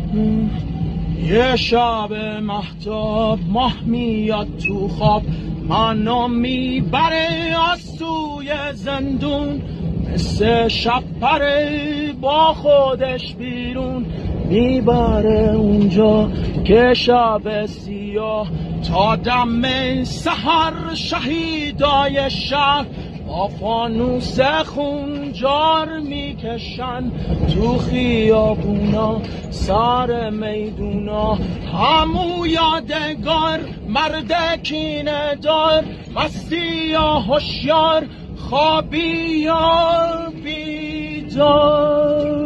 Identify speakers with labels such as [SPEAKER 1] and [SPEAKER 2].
[SPEAKER 1] یه شب مهتاب ماه میاد تو خواب منو میبره از سوی زندون مثل شب پره با خودش بیرون میبره اونجا که شب سیاه تا دم سحر شهیدای شهر با فانوس خون جار میکشن تو خیابونا سر میدونا همو یادگار مرد کینه دار مستی یا هوشیار خوابی یا بیدار